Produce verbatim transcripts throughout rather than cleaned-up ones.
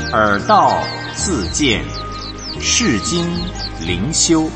耳道自见，世经灵修。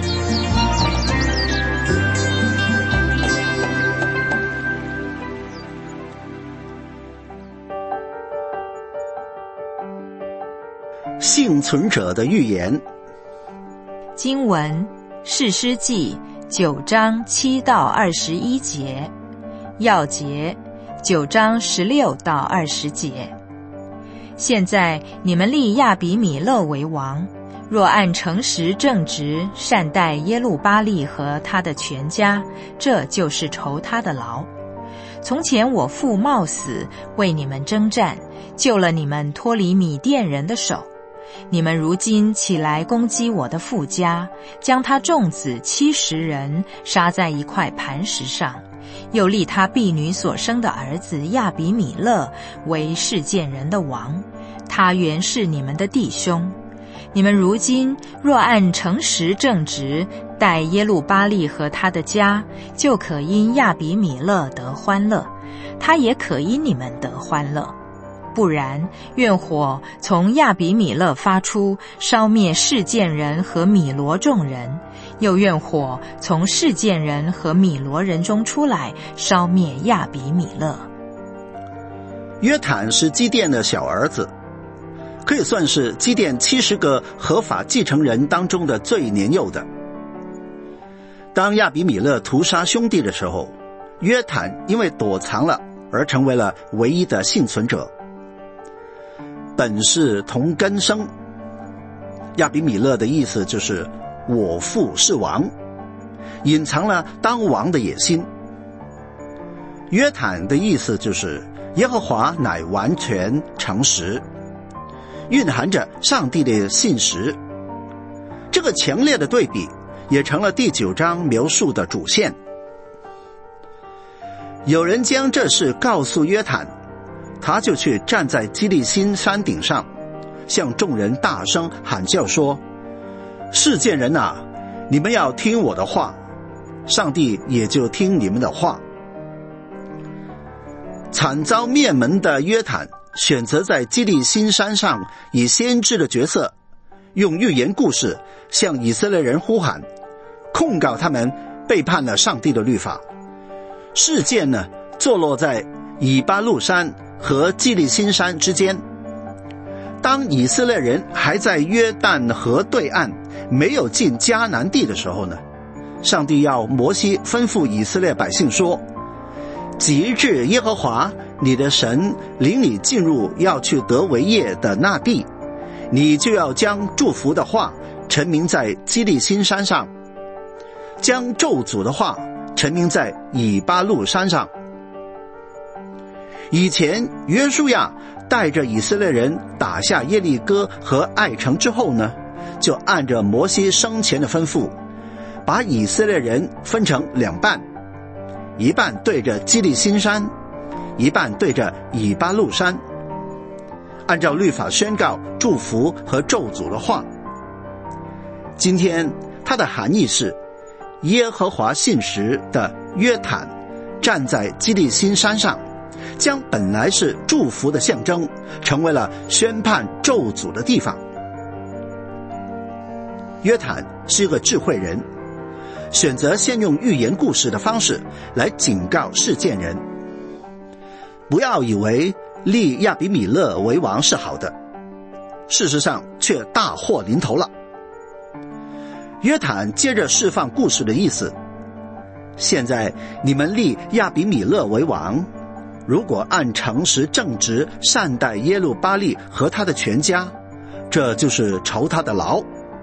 幸存者的预言。 经文士师记九章七到二十一节，要节九章十六到二十节。现在你们立亚比米勒为王，若按诚实正直善待耶路巴力和他的全家，这就是酬他的劳。从前我父冒死为你们征战，救了你们脱离米甸人的手。你们如今起来攻击我的父家，将他众子七十人杀在一块磐石上，又立他婢女所生的儿子亚比米勒为示剑人的王，他原是你们的弟兄。你们如今若按诚实正直待耶路巴力和他的家，就可因亚比米勒得欢乐，他也可因你们得欢乐。不然，愿火从亚比米勒发出，烧灭示剑人和米罗众人；又愿火从示剑人和米罗人中出来，烧灭亚比米勒。 约坦是基甸的小儿子，可以算是基甸七十个合法继承人当中的最年幼的。当亚比米勒屠杀兄弟的时候，约坦因为躲藏了而成为了唯一的幸存者。本是同根生，亚比米勒的意思就是我父是王，隐藏了当王的野心。约坦的意思就是耶和华乃完全诚实，蕴含着上帝的信实。这个强烈的对比也成了第九章描述的主线。有人将这事告诉约坦，他就去站在基利心山顶上，向众人大声喊叫说：示剑人啊，你们要听我的话，上帝也就听你们的话。惨遭灭门的约坦选择在基利心山上以先知的角色，用寓言故事向以色列人呼喊，控告他们背叛了上帝的律法。示剑呢，坐落在以巴路山和基利心山之间。当以色列人还在约旦河对岸，没有进迦南地的时候呢，上帝要摩西吩咐以色列百姓说：及至耶和华你的神领你进入要去得为业的那地，你就要将祝福的话陈明在基利心山上，将咒诅的话陈明在以巴路山上。以前约书亚带着以色列人打下耶利哥和爱城之后呢，就按着摩西生前的吩咐，把以色列人分成两半，一半对着基利心山，一半对着以巴路山，按照律法宣告祝福和咒诅的话。今天它的含义是，耶和华信实的约坦站在基利心山上，将本来是祝福的象征成为了宣判咒诅的地方。约坦是一个智慧人，选择先用寓言故事的方式来警告示剑人，不要以为立亚比米勒为王是好的，事实上却大祸临头了。约坦接着释放故事的意思：现在你们立亚比米勒为王，如果按诚实正直善待耶路巴力和他的全家，这就是酬他的劳。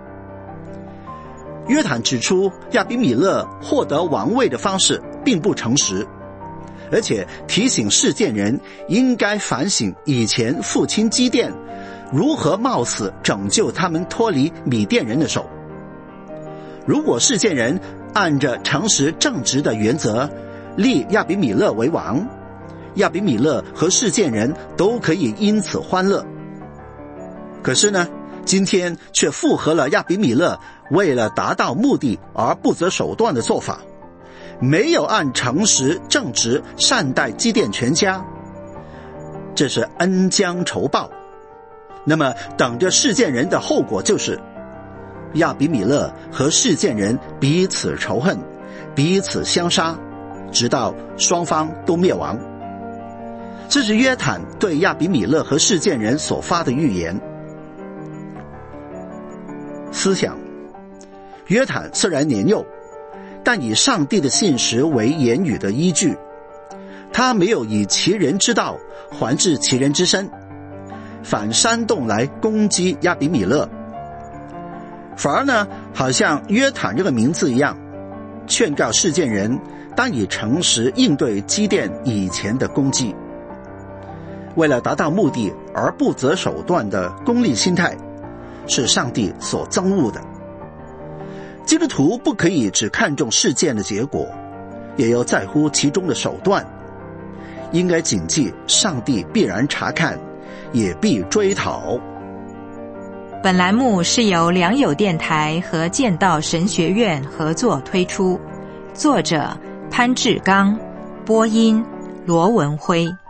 约坦指出，亚比米勒获得王位的方式并不诚实，而且提醒示剑人应该反省以前父亲基甸如何冒死拯救他们脱离米甸人的手。如果示剑人按着诚实正直的原则立亚比米勒为王，亚比米勒和示剑人都可以因此欢乐。可是呢，今天却附和了亚比米勒为了达到目的而不择手段的做法，没有按诚实正直善待基甸全家，这是恩将仇报。 那么等着示剑人的后果就是亚比米勒和示剑人彼此仇恨，彼此相杀，直到双方都灭亡。这是约坦对亚比米勒和示剑人所发的预言。思想，约坦虽然年幼，但以上帝的信实为言语的依据，他没有以其人之道还治其人之身，反煽动来攻击亚比米勒，反而呢，好像约坦这个名字一样，劝告示剑人当以诚实应对基甸以前的攻击。为了达到目的而不择手段的功利心态，是上帝所憎恶的。基督徒不可以只看重事件的结果，也要在乎其中的手段，应该谨记上帝必然查看，也必追讨。 本栏目是由良友电台和剑道神学院合作推出，作者潘志刚，播音罗文辉。